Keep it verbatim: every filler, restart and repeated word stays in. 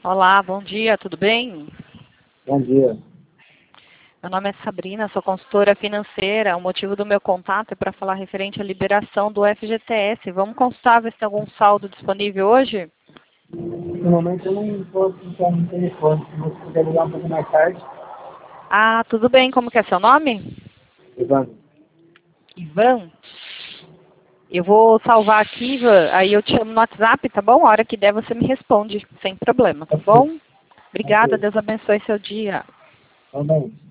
Olá, bom dia, tudo bem? Bom dia. Meu nome é Sabrina, sou consultora financeira. O motivo do meu contato é para falar referente à liberação do F G T S. Vamos consultar ver se tem algum saldo disponível hoje? No momento eu não estou pensando no telefone, se você puder ligar um pouco mais tarde. Ah, tudo bem, como que é seu nome? Ivan, Ivan. Eu vou salvar aqui, Ivan, aí eu te chamo no WhatsApp, tá bom? A hora que der você me responde, sem problema, tá ok. bom? Obrigada, Ok. Deus abençoe seu dia. Também.